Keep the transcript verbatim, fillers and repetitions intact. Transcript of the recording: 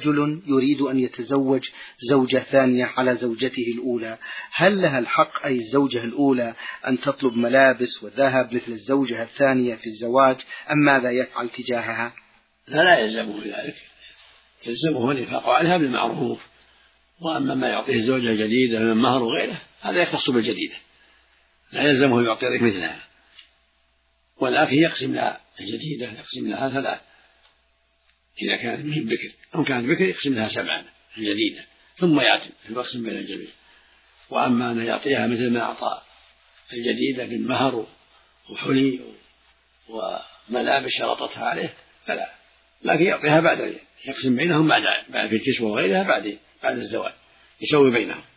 رجل يريد أن يتزوج زوجة ثانية على زوجته الأولى، هل لها الحق أي الزوجة الأولى أن تطلب ملابس وذهب مثل الزوجة الثانية في الزواج، أم ماذا يفعل تجاهها؟ لا لا يلزمه ذلك، يلزمه الإنفاق عليها بالمعروف. وأما ما يعطيه الزوجة الجديدة من مهر وغيره هذا يختص بالجديدة، لا يلزمه يعطي غير مثلها. والأخ يقسم لها الجديدة، يقسم لها ثلاث إذا كانت من بكر، أو كانت بكر يقسم لها سبعا الجديدة ثم يعتم في القسم بين الجميع. وأما أن يعطيها مثل ما أعطى الجديدة من مهر وحلي وملابس شرطتها عليه فلا، لكن يعطيها بعد، يقسم بينهم بعد في الكسوة وغيرها بعد بعد الزواج، يسوي بينهم.